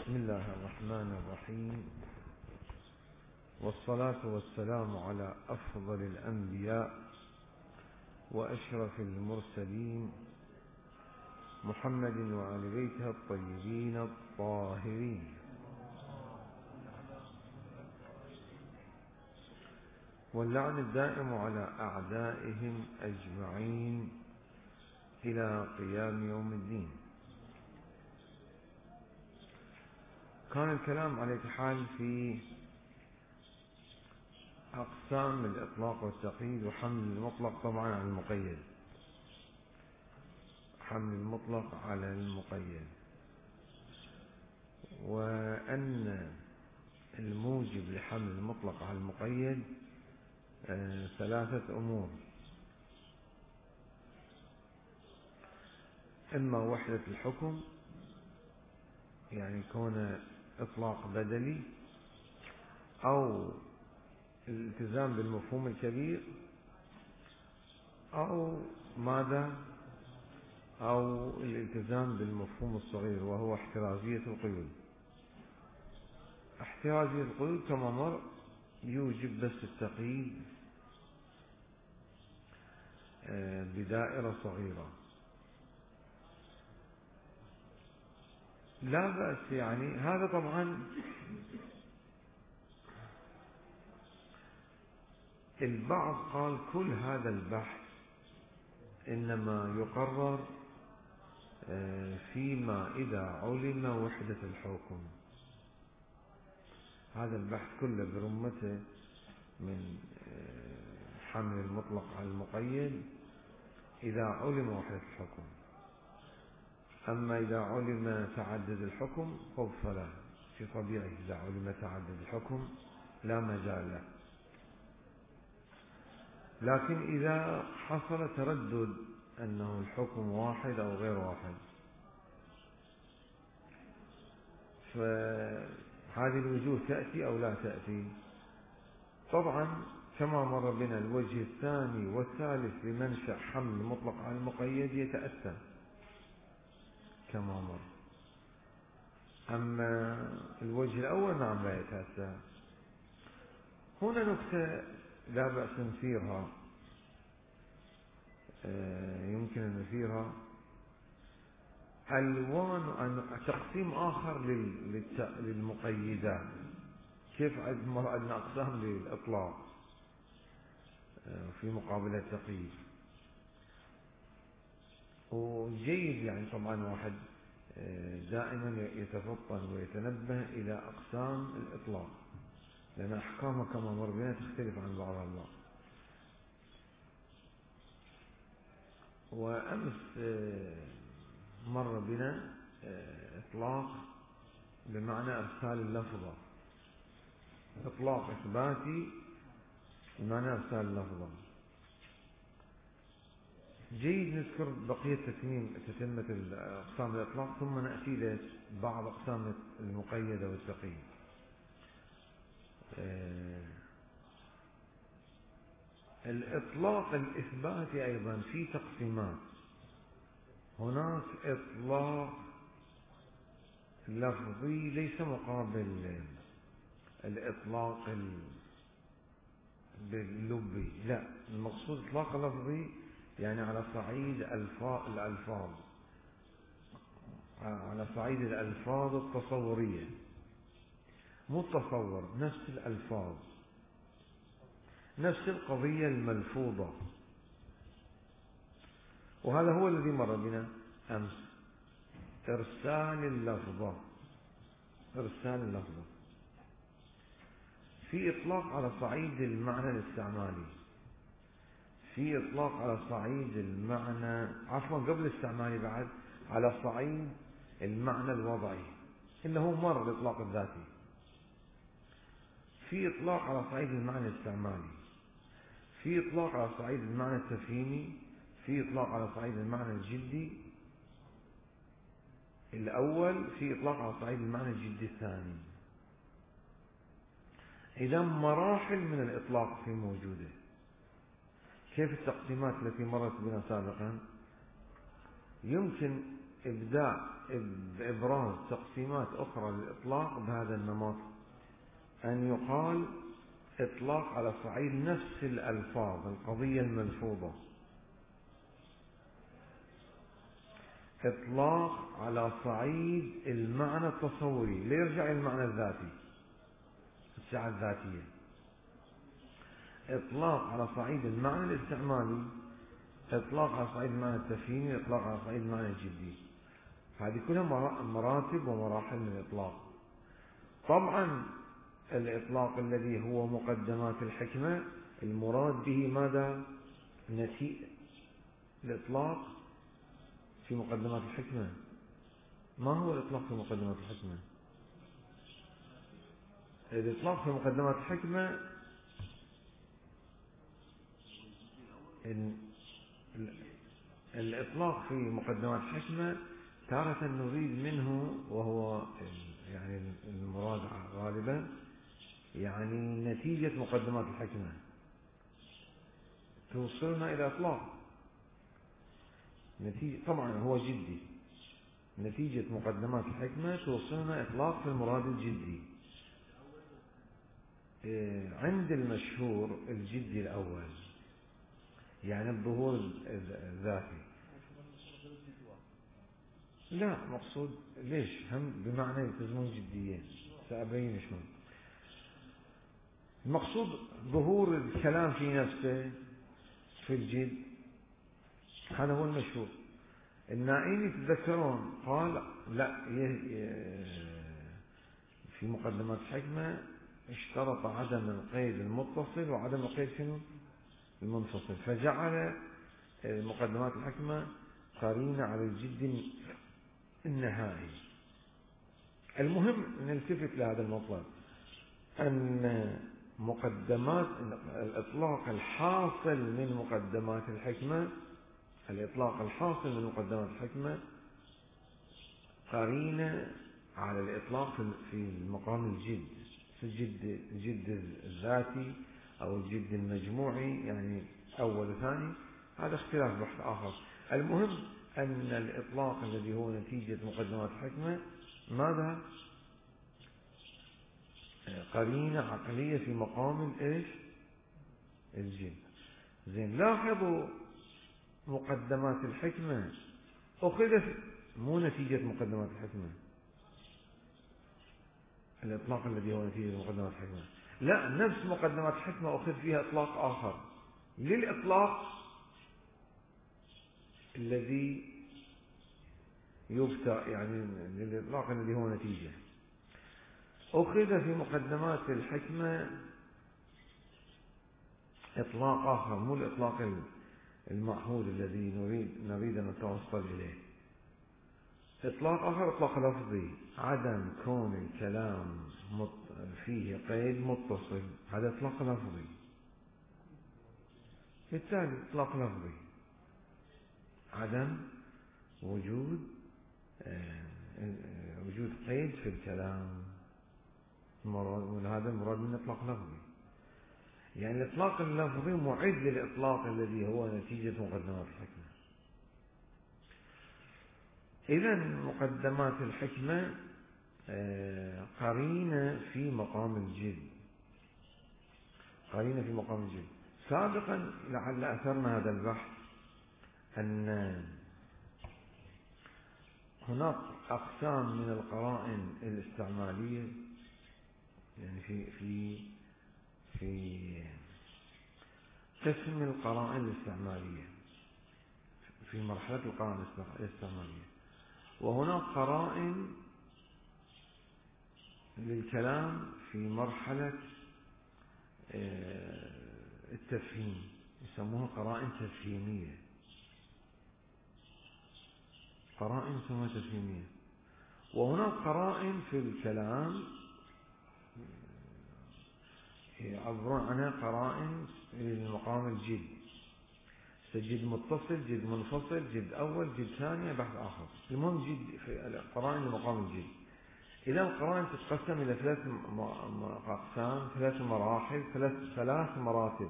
بسم الله الرحمن الرحيم، والصلاة والسلام على أفضل الأنبياء وأشرف المرسلين محمد وآل بيته الطيبين الطاهرين، واللعن الدائم على أعدائهم أجمعين إلى قيام يوم الدين. كان الكلام على حال في أقسام الإطلاق والتقييد وحمل المطلق طبعا على المقيد، حمل المطلق على المقيد، وأن الموجب لحمل المطلق على المقيد ثلاثة أمور: إما وحدة الحكم، يعني كون إطلاق بدلي، أو الالتزام بالمفهوم الكبير، أو ماذا؟ أو الالتزام بالمفهوم الصغير وهو احترازية القيود. احترازية القيود كما مر يوجب بس التقييد بدائرة صغيرة، لا بأس. يعني هذا طبعا البعض قال كل هذا البحث إنما يقرر فيما إذا علم وحدة الحكم. هذا البحث كله برمته من حمل المطلق على المقيد إذا علم وحدة الحكم. أما إذا علم تعدد الحكم فلا، في طبيعي إذا علم تعدد الحكم لا مجال له. لكن إذا حصل تردد أنه الحكم واحد أو غير واحد، فهذه الوجوه تأتي أو لا تأتي. طبعا كما مر بنا الوجه الثاني والثالث لمنشأ حمل المطلق على المقيد يتأتى كما مر. أما الوجه الأول نعم لا يتأتى. هنا نكتة لا بأس نثيرها، يمكن أن نثيرها. ألوان تقسيم آخر للمقيدات. كيف عندنا أقسام للإطلاق في مقابلة التقييد، وجيد يعني طبعا واحد دائما يتفطن ويتنبه إلى أقسام الإطلاق، لأن أحكامها كما مر بنا تختلف عن بعضها البعض. وأمس مر بنا إطلاق بمعنى إرسال اللفظة، إطلاق إثباتي بمعنى إرسال اللفظة. جيد نذكر بقية تتمة أقسام الإطلاق ثم نأتي إلى بعض أقسام المقيدة والتقييد. الإطلاق الإثباتي أيضا في تقسيمات. هناك إطلاق لفظي ليس مقابل الإطلاق باللبي، لا، المقصود إطلاق لفظي يعني على صعيد الألفاظ، على صعيد الألفاظ التصورية، مو التصور، نفس الألفاظ، نفس القضية الملفوظة. وهذا هو الذي مر بنا أمس، إرسال اللفظة. إرسال اللفظة في إطلاق على صعيد المعنى الاستعمالي، في إطلاق على صعيد المعنى، عفوا قبل الاستعمالي بعد، على صعيد المعنى الوضعي، إنه مر الإطلاق الذاتي. في إطلاق على صعيد المعنى الاستعمالي، في إطلاق على صعيد المعنى التفهيمي، في إطلاق على صعيد المعنى الجدي الأول، في إطلاق على صعيد المعنى الجدي الثاني. إذا مراحل من الإطلاق في موجودة. كيف التقسيمات التي مرت بنا سابقا؟ يمكن إبداء بإبراز تقسيمات أخرى للإطلاق بهذا النمط، أن يقال إطلاق على صعيد نفس الألفاظ، القضية الملفوظة، إطلاق على صعيد المعنى التصوري، لا يرجع إلى المعنى الذاتي، السعة الذاتية، إطلاق على صعيد المعنى الاستعمالي، إطلاق على صعيد المعنى التفهيمي، إطلاق على صعيد المعنى الجدي. هذه كلها مراتب ومراحل من الإطلاق. طبعا الإطلاق الذي هو مقدمات الحكمة المراد به ماذا؟ الإطلاق في مقدمات الحكمة. ما هو الإطلاق في مقدمات الحكمة؟ الإطلاق في مقدمات الحكمة الإطلاق في مقدمات الحكمة تارة نريد منه، وهو يعني المراد غالبا يعني نتيجة مقدمات الحكمة توصلنا إلى إطلاق. طبعا هو جدي، نتيجة مقدمات الحكمة توصلنا إطلاق في المراد الجدي. عند المشهور الجدي الأول يعني الظهور الذاتي. لا مقصود ليش هم بمعنى يلتزمون جديين، سأبين شلون. المقصود ظهور الكلام في نفسه في الجد، هذا هو المشهور. النائين يتذكرون قال لا في مقدمات الحكمة اشترط عدم القيد المتصل وعدم القيد في المنفصل، فجعل مقدمات الحكمة قرينة على الجد النهائي. المهم نلتفت لهذا المطلب، أن مقدمات الإطلاق الحاصل من مقدمات الحكمة، الإطلاق الحاصل من مقدمات الحكمة قرينة على الإطلاق في المقام الجد، في الجد الذاتي أو الجد المجموعي، يعني أول وثاني، هذا اختلاف بحث آخر. المهم أن الإطلاق الذي هو نتيجة مقدمات الحكمة ماذا؟ قرينة عقلية في مقام الإيش؟ الجد. زين، لاحظوا مقدمات الحكمة أخذت مو نتيجة مقدمات الحكمة، الإطلاق الذي هو نتيجة مقدمات الحكمة، لا، نفس مقدمات الحكمة أخذ فيها إطلاق آخر للإطلاق الذي يبتع، يعني للإطلاق الذي هو نتيجة. أخذ في مقدمات الحكمة إطلاق آخر، مو الإطلاق المعهود الذي نريد أن نتوصل إليه. إطلاق آخر إطلاق لفظي، عدم كون الكلام فيه قيد متصل، هذا إطلاق لفظي. بالتالي إطلاق لفظي عدم وجود قيد في الكلام، هذا المراد من إطلاق لفظي. يعني الإطلاق اللفظي معد للإطلاق الذي هو نتيجة مقدمات الحكمة. إذن مقدمات الحكمة قرينة في مقام الجد، قرينة في مقام الجد. سابقا لعل أثرنا هذا البحث أن هناك أقسام من القرائن الاستعمالية، يعني في قسم القرائن الاستعمالية في مرحلة القرائن الاستعمالية، وهناك قرائن للكلام في مرحلة التفهيم، يسموها قرائن تفهيمية، قرائن اسمها تفهيمية. وهناك قرائن في الكلام يعبرون عنها قرائن للمقام الجد، جد متصل، جد منفصل، جد أول، جد ثاني، بحث آخر. المهم جد في القرائن لمقام الجد. إذا القرائن تتقسم إلى 3 أقسام، 3 مراحل، 3 مراتب.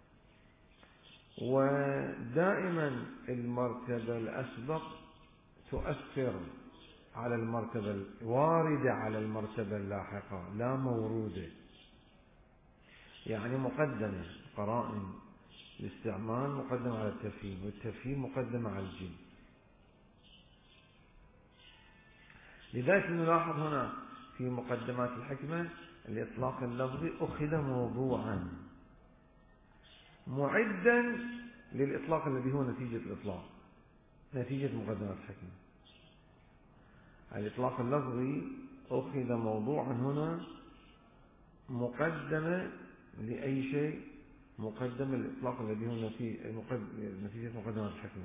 ودائما المرتبة الأسبق تؤثر على المرتبة واردة على المرتبة اللاحقة لا موروده، يعني مقدمة قرائن الاستعمال مقدمة على التفهيم، والتفهيم مقدمة على الجد. لذلك نلاحظ هنا في مقدمات الحكمة الإطلاق اللفظي أخذ موضوعا معدا للإطلاق الذي هو نتيجة الإطلاق، نتيجة مقدمات الحكمة. الإطلاق اللفظي أخذ موضوعا هنا مقدمة لأي شيء، مقدمة الإطلاق الذي هو نتيجة مقدمات الحكمة.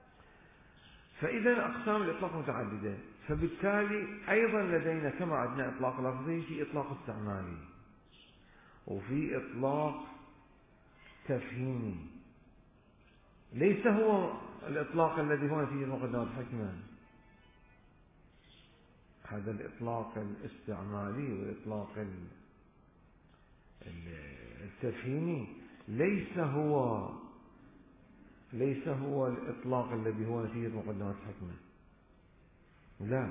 فإذا أقسام الإطلاق متعددة، فبالتالي أيضا لدينا كما عندنا إطلاق لفظي في إطلاق استعمالي، وفي إطلاق تفهيمي، ليس هو الإطلاق الذي هو نتيجة مقدمات الحكمة. هذا الإطلاق الاستعمالي والإطلاق التفهيمي ليس هو الإطلاق الذي هو نتيجة مقدمات الحكمة، لا.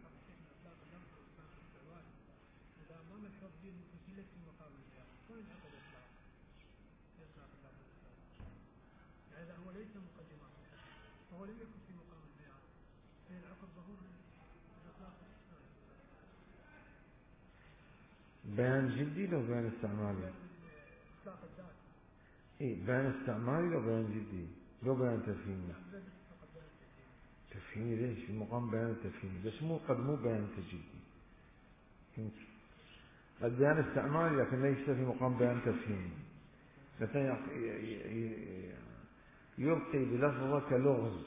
بيان جدي لو بيان استعمالي؟ إيه، بيان استعمالي لو بيان جدي لو بيان تفهيمي؟ تفهيمي ليش؟ في مقام بيان التفهيمي، بس قد مو بيان تجدي، قد بيان استعمالي لكن ليس في مقام بيان تفهيمي. مثلا يلقي بلفظة كلغز،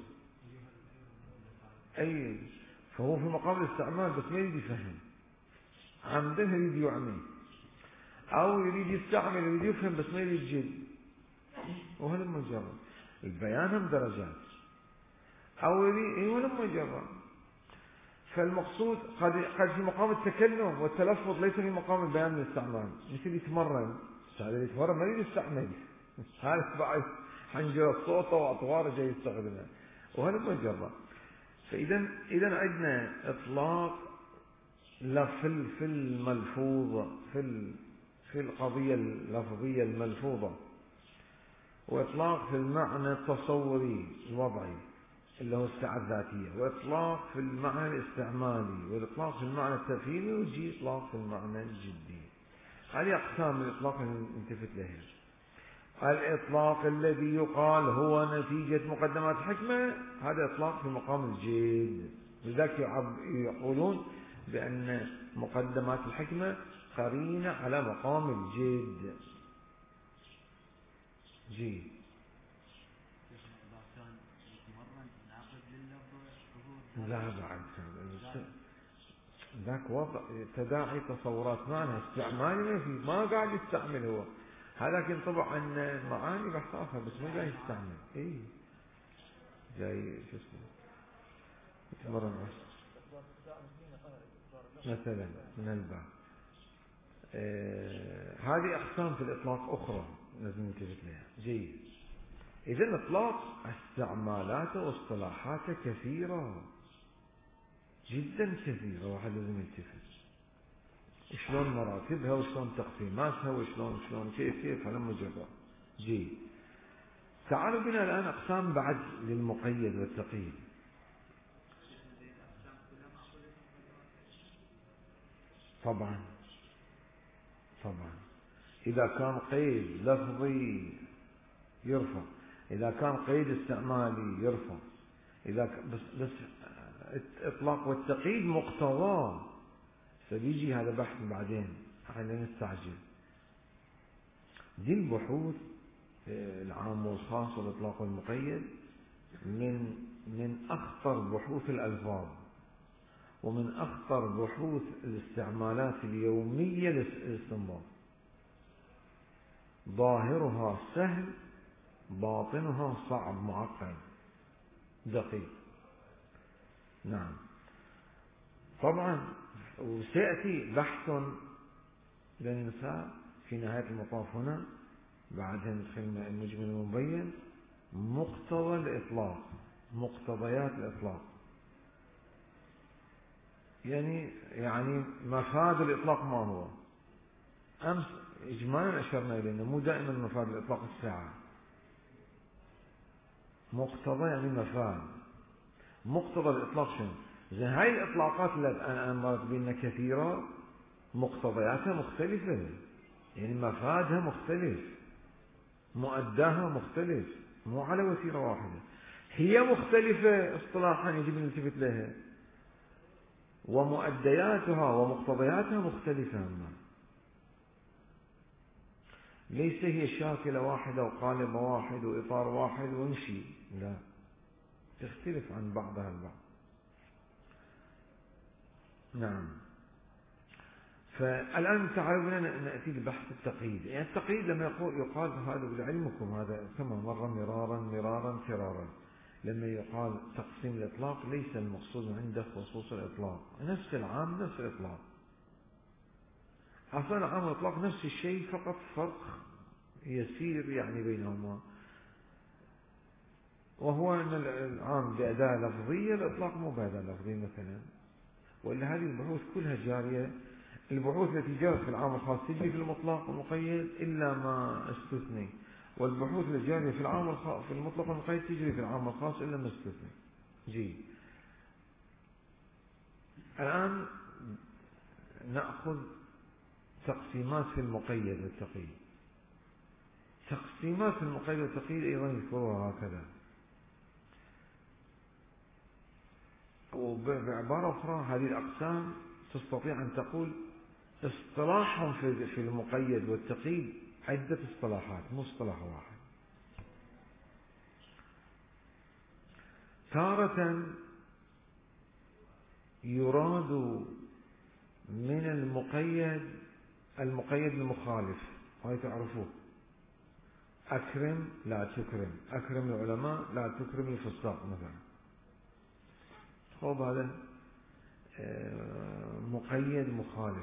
أي فهو في مقام الاستعمال بس ما يريد يفهم، عمدا يريد يعمي، أو يريد يستعمل يريد يفهم بس ما يريد جد، وهذا مجرد. البيان هم درجات، أو يريد وهذا مجرد. فالمقصود قد في مقام التكلم والتلفظ ليس في مقام البيان والاستعمال. مثل يتمرن، هذا يتمرن ما يريد يستعمل، هذا بعد حنجرة صوته وأطواره جاي يستخدمها، وهذا مجرد. فإذا عندنا إطلاق في الملفوظ في القضية اللفظية الملفوظة، وإطلاق في المعنى التصوري الوضعي اللي هو السعة الذاتية، وإطلاق في المعنى الاستعمالي، وإطلاق في المعنى التفهيمي، ويجي إطلاق في المعنى الجدي. هذه أقسام الإطلاق اللي نلتفت لها. الإطلاق الذي يقال هو نتيجة مقدمات حكمة هذا إطلاق في مقام الجد. لذلك يقولون بأن مقدمات الحكمة قرينة على مقام الجد. جيد. لا بعد ذاك وضع تداعي تصورات معنى استعمالي ما قاعد يستعمل هو، هذاك ينطبع عن المعاني بحثافها بس ما جاي يستعمل. اي جاي شو اسمه يتمرن مثلا من الباب. هذه أقسام في الإطلاق أخرى لازم ننتبه لها. جيد. إذا الإطلاق استعمالاته واصطلاحاته كثيرة جدا كثيرة، واحد لازم يلتفت وشلون مراتبها وشلون تقسيماتها وشلون كيف هذا مجرد. جيد. تعالوا بنا الآن أقسام بعد للمقيد والتقييد. طبعا إذا كان قيد لفظي يرفع، إذا كان قيد استعمالي يرفع، إذا بس إطلاق والتقييد مقتضاه سبيجي هذا بحث بعدين، خلينا نستعجل. دي البحوث العام والخاص والإطلاق والمقيد من أخطر بحوث الألفاظ، ومن أخطر بحوث الاستعمالات اليومية للاستنباط. ظاهرها سهل، باطنها صعب معقد دقيق. نعم طبعا، وسيأتي بحث للنساء في نهاية المطاف هنا، بعدها ندخل المجمل المبين، مقتضى الإطلاق، مقتضيات الإطلاق. يعني مفاد الإطلاق ما هو؟ أمس إجمالا أشرنا إليه مو دائما مفاد الإطلاق الساعة. مقتضى يعني مفاد. مقتضى الإطلاق شنو؟ زين هاي الإطلاقات اللي أنا مرت بينا كثيرة مقتضياتها مختلفة، يعني مفادها مختلف، مؤداها مختلف، مو على وتيرة واحدة. هي مختلفة اصطلاحا يجب أن نلتفت لها، ومؤدياتها ومقتضياتها مختلفة. ليس هي شاكلة واحدة وقالب واحد وإطار واحد ونمشي، لا، تختلف عن بعضها البعض. نعم. فالآن تعالوا بنا نأتي لبحث التقييد. يعني التقييد لما يقال هذا لعلمكم، هذا كما مر مرارا فرارا، لما يقال تقسيم الإطلاق ليس المقصود عنده خصوص الإطلاق، نفس العام نفس الإطلاق. أصلا العام والإطلاق نفس الشيء، فقط فرق يسير يعني بينهما، وهو أن العام بأداة لفظية، الإطلاق مو بأداة لفظية مثلا. وإلا هذه البحوث كلها جارية. البحوث التي جرت في العام الخاص تجري في المطلق والمقيد إلا ما استثني، والبحوث التي جارية في العام الخاص في المطلق والمقيد تجري في العام الخاص إلا ما استثني. جي. الآن نأخذ تقسيمات في المقيد والتقييد. تقسيمات في المقيد والتقييد أيضا يذكرها هكذا، وبعبارة أخرى هذه الأقسام تستطيع أن تقول اصطلاحهم في المقيد والتقييد عدة اصطلاحات، مو اصطلاح واحد. تارة يراد من المقيد المخالف، هاي تعرفوه، أكرم لا تكرم، أكرم العلماء لا تكرم الفساق مثلا. هو هذا مقيد مخالف.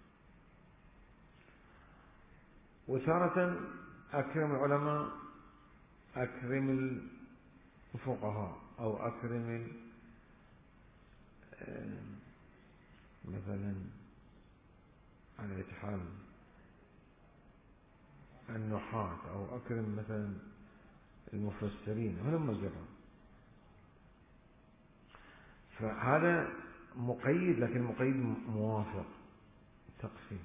وتارة أكرم العلماء أكرم الفقهاء، أو أكرم مثلا على إتحال النحاة، أو أكرم مثلا المفسرين، هلم جرا. فهذا مقيد، لكن مقيد موافق تقسيم.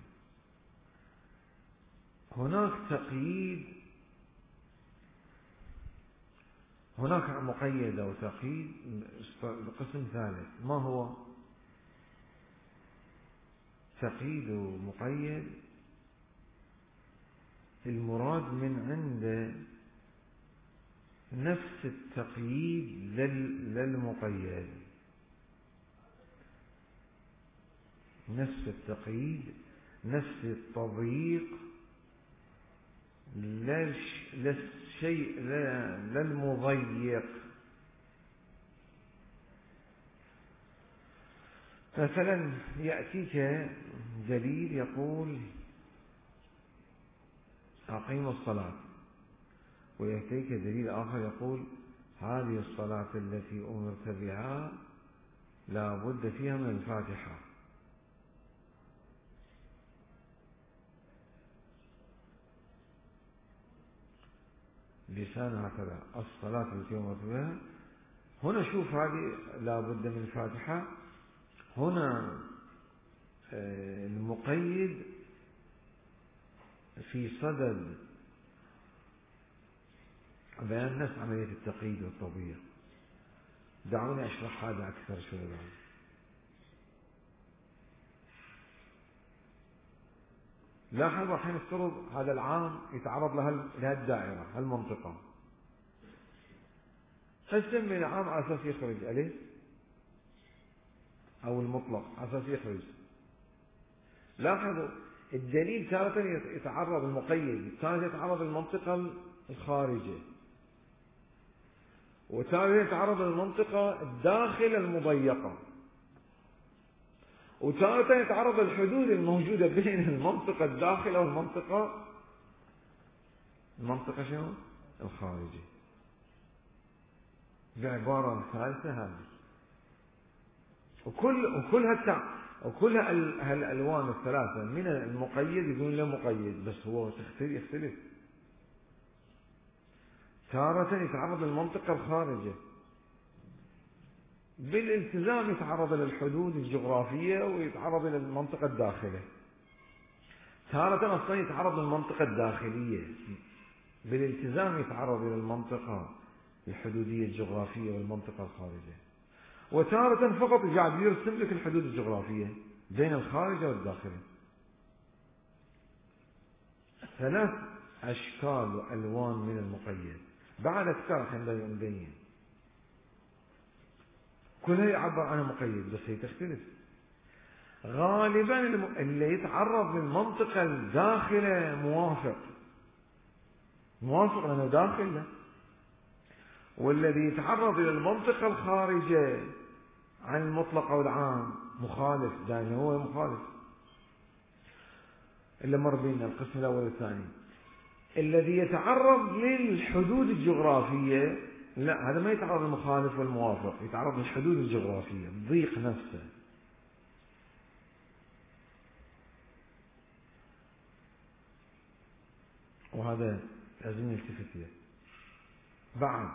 هناك تقييد، هناك مقيد أو تقييد قسم ثالث. ما هو؟ تقييد مقيد المراد من عنده نفس التقييد للمقيد، نفس التقييد، نفس التضييق للشيء للمضيق. مثلا يأتيك دليل يقول أقيموا الصلاة، ويأتيك دليل آخر يقول هذه الصلاة التي أمرت بها لا بد فيها من الفاتحة. لسان هكذا، الصلاة التي أمرت بها. هنا شوف، هذه لا بد من الفاتحة. هنا المقيد في صدد بيان نفس عملية التقييد والتضييق. دعوني أشرح هذا أكثر شوي بعد. لاحظوا الحين افترض هذا العام يتعرض لها الدائرة، هالمنطقة، فنسمي العام على أساس يخرج ألف، أو المطلق على أساس يخرج. لاحظوا الدليل تارة يتعرض المقيد، تارة يتعرض المنطقة الخارجة، وتارة يتعرض المنطقة الداخل المضيقة، وتارة يتعرض الحدود الموجودة بين المنطقة الداخلة والمنطقة شنو؟ الخارجة. بعبارة ثالثة هذه. وكل هالألوان الثلاثة من المقيد يقول له مقيد، بس هو يختلف. تارة يتعرض للمنطقة الخارجة، بالالتزام يتعرض للحدود الجغرافية ويتعرض إلى المنطقة الداخلية. تارة أصلا يتعرض للمنطقة الداخلية، بالالتزام يتعرض إلى المنطقة الحدودية الجغرافية والمنطقة الخارجية. وتارة فقط قاعد يرسم لك الحدود الجغرافية بين الخارجة والداخلية. 3 أشكال وألوان من المقيد، بعد أكثر عندنا مبين، كلها يعبر عنها مقيد، بس هي تختلف. غالبا اللي يتعرض للمنطقة الداخلة موافق لأنه داخل، والذي يتعرض إلى المنطقة الخارجة عن المطلق أو العام مخالف، دائما هو مخالف. إلا مر بينا القسم الأول والثاني. الذي يتعرض للحدود الجغرافية لا، هذا ما يتعرض للمخالف والموافق، يتعرض للحدود الجغرافية، الضيق نفسه. وهذا لازم نلتفت له. بعد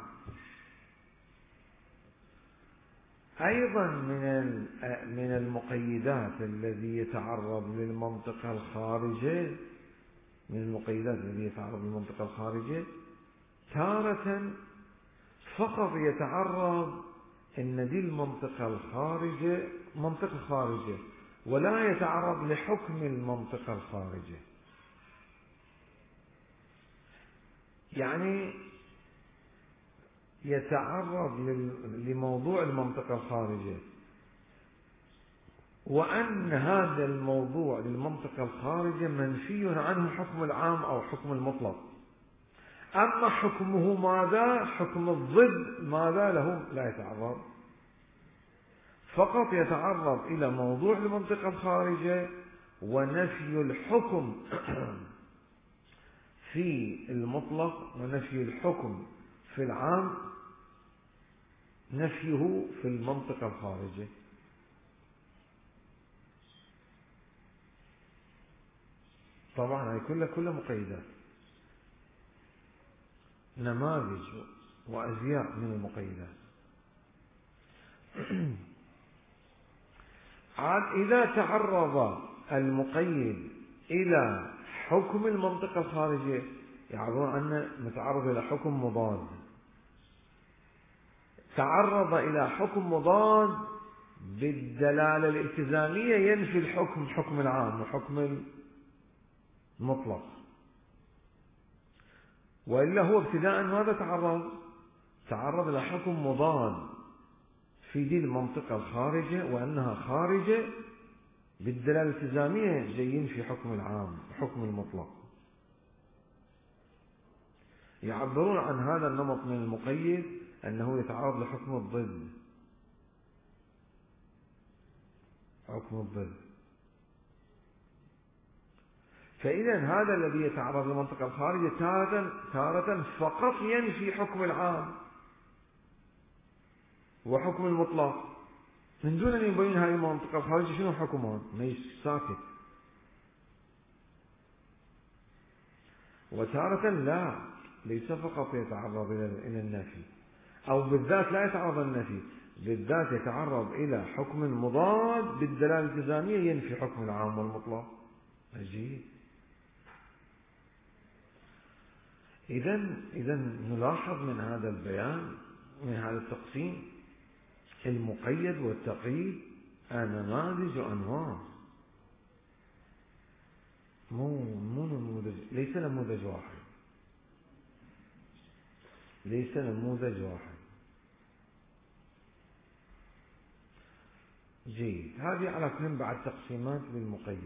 أيضا من المقيدات الذي يتعرض للمنطقة الخارجة، تارة فقط يتعرض إن دي المنطقة الخارجة منطقة خارجة، ولا يتعرض لحكم المنطقة الخارجة. يعني يتعرض لموضوع المنطقة الخارجة، وأن هذا الموضوع للمنطقة الخارجة منفي عنه حكم العام أو حكم المطلق. أما حكمه ماذا؟ حكم الضد ماذا له؟ لا يتعرض، فقط يتعرض إلى موضوع المنطقة الخارجة، ونفي الحكم في المطلق ونفي الحكم في العام نفيه في المنطقة الخارجة. طبعا هي كلها مقيدات، نماذج وأزياء من المقيدات. عاد إذا تعرض المقيد إلى حكم المنطقة الخارجية يعرضون أنه متعرض إلى حكم مضاد. تعرض إلى حكم مضاد بالدلالة الالتزامية ينفي الحكم، حكم العام وحكم المطلق، وإلا هو ابتداء ماذا تعرض إلى حكم مضاد في دي المنطقة الخارجة، وأنها خارجة بالدلالة الالتزامية جايين في حكم العام وحكم المطلق. يعبرون عن هذا النمط من المقيد أنه يتعرض لحكم الضد، حكم الضد. فإذا هذا الذي يتعرض للمنطقة الخارجة تارة فقط ينفي حكم العام وحكم المطلق من دون أن يبين هذه المنطقة الخارجية شنو حكمها، ما ساكت. وتارة لا، ليس فقط يتعرض إلى النفي، أو بالذات لا يتعرض النفي، بالذات يتعرض إلى حكم مضاد بالدلالة الالتزامية ينفي حكم العام والمطلق. عجيب. إذا نلاحظ من هذا البيان، من هذا التقسيم، المقيد والتقييد نماذج وأنواع، مو نموذج، ليس نموذج واحد. جيد. هذه على كل بعد تقسيمات للمقيد.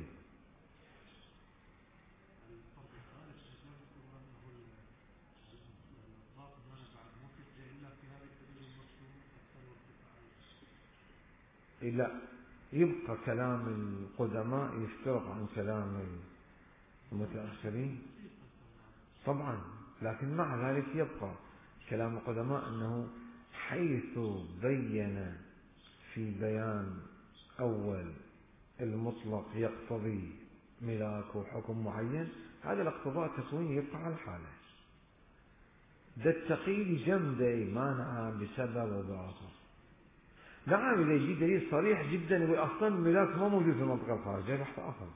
لا، يبقى كلام القدماء يفترق عن كلام المتأخرين طبعا، لكن مع ذلك يبقى كلام القدماء أنه حيث بين في بيان أول المطلق يقتضي ملاك وحكم معين، هذا الاقتضاء التكويني يبقى على حاله. ده التقييد جمده مانع بسبب وبآخر. نعم إذا يجي دليل صريح جدا يقول أصلا الملاك ما موجود في المنطقة الخارجية بحث آخر.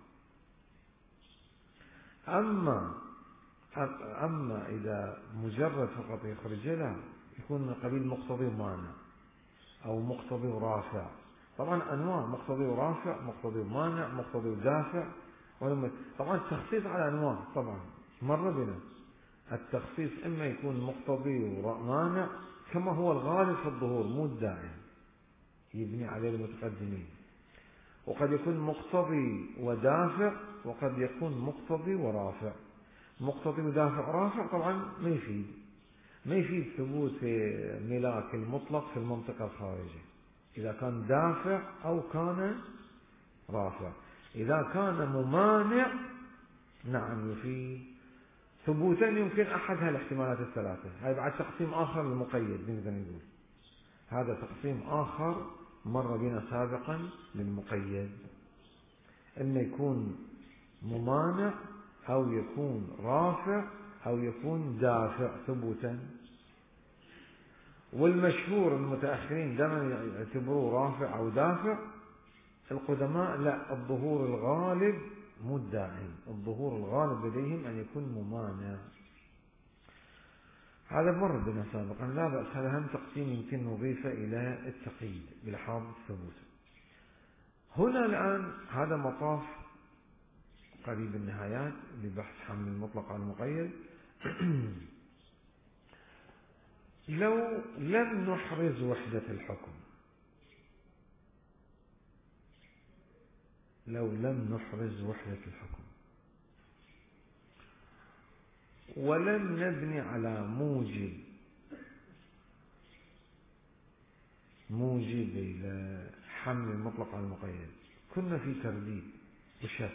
أما إذا مجرد فقط يخرج لا، يكون من قبيل مقتضي ومانع أو مقتضي ورافع. طبعا أنواع مقتضي ورافع، مقتضي ومانع، مقتضي ودافع. طبعا التخصيص على أنواع، طبعا مر بنا التخصيص إما يكون مقتضي ومانع كما هو الغالب في الظهور مو الدائم يبني عليه المتقدمين، وقد يكون مقتضي ودافع، وقد يكون مقتضي ورافع. مقتضي ودافع ورافع طبعا ما يفيد ثبوت ملاك المطلق في المنطقة الخارجية إذا كان دافع أو كان رافع. إذا كان ممانع نعم يفيد ثبوتا يمكن أحد هالاحتمالات الثلاثة. هذا بعد تقسيم آخر للمقيد نقدر نقول، هذا تقسيم آخر مر بنا سابقا للمقيد، إنه يكون ممانع أو يكون رافع أو يكون دافع ثبوتا. والمشهور المتأخرين دائما يعتبروه رافع أو دافع، القدماء لا، الظهور الغالب مو الدائم، الظهور الغالب لديهم أن يكون ممانع. هذا مر بنا سابقا لا بأس، هذا هم تقسيم يمكن نضيفه إلى التقييد بلحاظ الثبوت. هنا الآن هذا مطاف قريب النهايات لبحث حمل المطلق على المقيد. لو لم نحرز وحدة الحكم، لو لم نحرز وحدة الحكم ولم نبني على موجب لحمل المطلق على المقيد، كنا في ترديد وشك،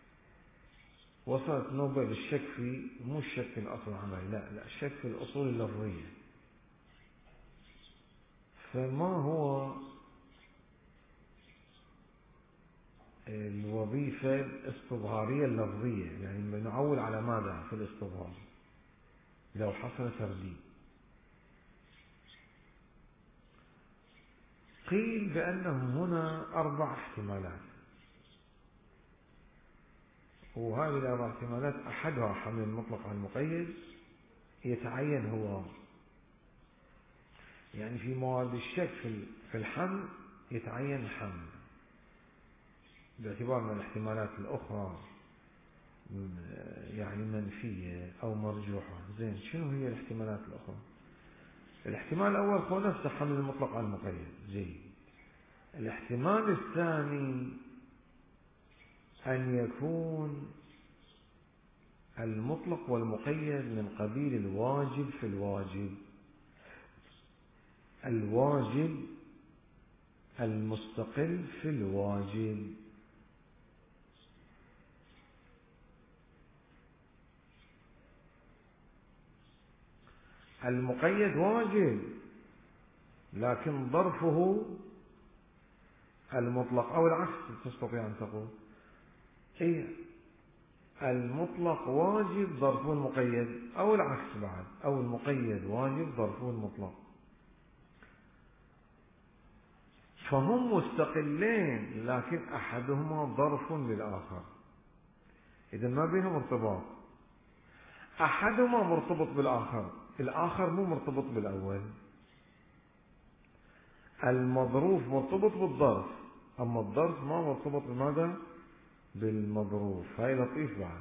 وصلت نوبة للشك في مو الشك في الأصل العملي، لا الشك في الأصول اللفظية. فما هو الوظيفة الاستظهارية اللفظية؟ يعني بنعول على ماذا في الاستظهار لو حصل ترديد؟ قيل بأنه هنا 4 احتمالات، وهذه ال4 احتمالات أحدها حمل المطلق على المقيد يتعين هو، يعني في مواد الشك في الحمل يتعين الحمل باعتبار من الاحتمالات الأخرى يعني منفية أو مرجوحة. زين، شنو هي الاحتمالات الأخرى؟ الاحتمال الأول هو نفس حمل المطلق على المقيد. زين، الاحتمال الثاني أن يكون المطلق والمقيد من قبيل الواجب في الواجب، الواجب المستقل في الواجب. المقيد واجب لكن ظرفه المطلق، أو العكس تستطيع أن تقول إيه، المطلق واجب ظرفه المقيد، أو العكس بعد، أو المقيد واجب ظرفه المطلق. فهم مستقلين لكن أحدهما ظرف للآخر، إذا ما بينهم ارتباط، أحدهما مرتبط بالآخر، الآخر مو مرتبط بالأول. المظروف مرتبط بالظرف، أما الظرف ما مرتبط بماذا؟ بالمظروف. هاي لطيف بعد.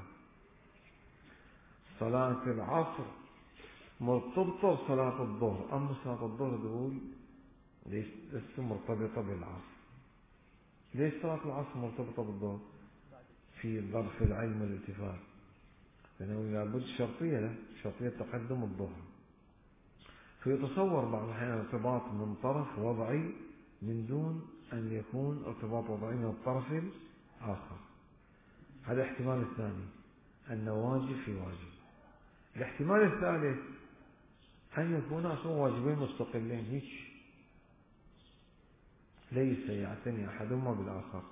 صلاة العصر مرتبطة بصلاة الظهر، أما صلاة الظهر تقول ليست مرتبطة بالعصر. ليش صلاة العصر مرتبطة بالظهر؟ في ظرف العلم والالتفات، لأنه لابد شرطية له، شرطية تقدم الظهر. فيتصور بعض الأحيان ارتباط من طرف وضعي من دون أن يكون ارتباط وضعي من الطرف الآخر. هذا الاحتمال الثاني، أن واجب في واجب. الاحتمال الثالث أن يكون أصلا واجبين مستقلين، ليس يعتني أحدهما بالآخر.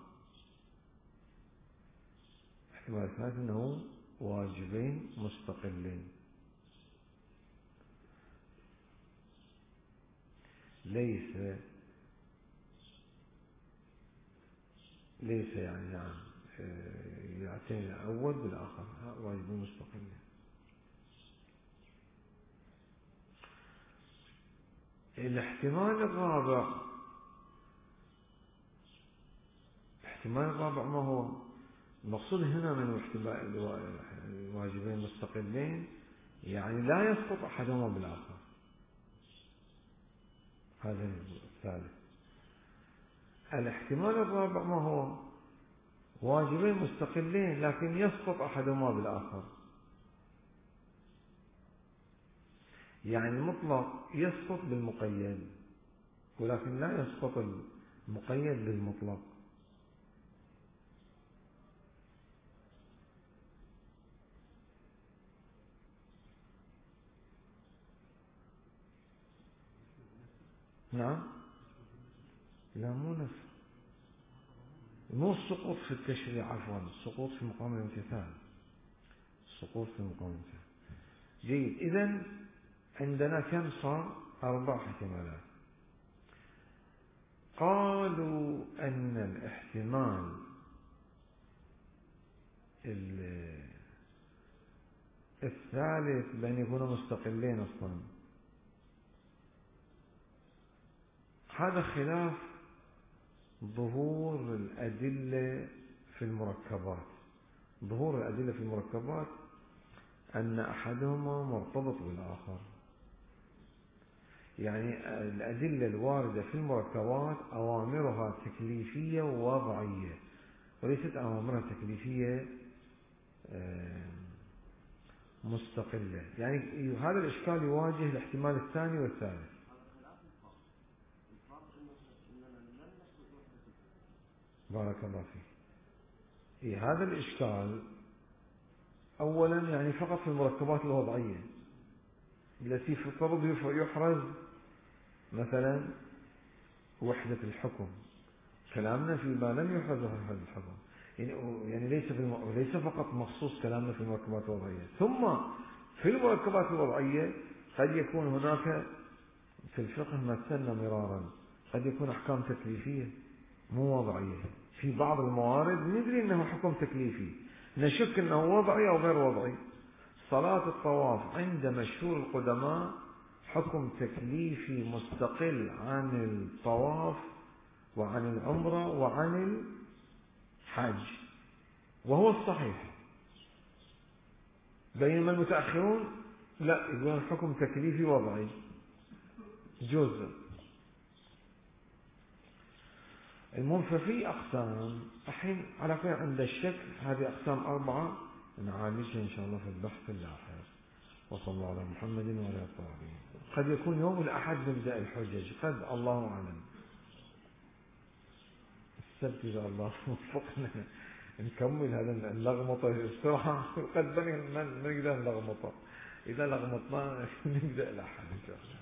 الاحتمال الثالث أنه واجبين مستقلين. ليس يعني يعتني الأول بالآخر، واجبين مستقلين. الاحتمال الرابع ما هو المقصود هنا من الواجبين مستقلين؟ يعني لا يسقط أحدهما بالآخر. هذا الثالث. الاحتمال الرابع ما هو واجبين مستقلين لكن يسقط أحدهما بالآخر. يعني المطلق يسقط بالمقيد ولكن لا يسقط المقيد بالمطلق. نعم. لا مو نفس، مو السقوط في التشريع، عفوا السقوط في مقام الامتثال. السقوط في مقام الامتثال. جيد. إذن عندنا كم صار؟ 4 احتمالات. قالوا أن الاحتمال الثالث بأن يكونوا مستقلين أصلا، هذا خلاف ظهور الأدلة في المركبات. ظهور الأدلة في المركبات أن أحدهما مرتبط بالآخر. يعني الأدلة الواردة في المركبات أوامرها تكليفية ووضعية وليست أوامرها تكليفية مستقلة. يعني هذا الإشكال يواجه الاحتمال الثاني والثالث. بارك الله فيك. هذا الإشكال أولا يعني فقط في المركبات الوضعية التي في الطرد يحرز مثلا وحدة الحكم. كلامنا فيما لم يحرز وحدة الحكم، يعني ليس فقط مخصوص كلامنا في المركبات الوضعية. ثم في المركبات الوضعية قد يكون هناك في الفقه ما تسنى مرارا، قد يكون أحكام تكليفية مو وضعية. في بعض الموارد ندري أنه حكم تكليفي، نشك أنه وضعي أو غير وضعي. صلاة الطواف عند مشهور القدماء حكم تكليفي مستقل عن الطواف وعن العمرة وعن الحج، وهو الصحيح. بينما المتأخرون لا، يقولون حكم تكليفي وضعي جزء. المهم ففي أقسام الحين على كل عند الشك. هذه أقسام 4 نعالجها إن شاء الله في البحث اللاحق. وصلى الله على محمد وعلى صحبه. قد يكون يوم الأحد نبدأ الحجج، قد الله أعلم. السبت إذا الله وفقنا نكمل هذا اللغمطة بسرعة. قد بني ما نقدر نلغمطه، إذا لغمطنا نبدأ الأحد إن شاء الله.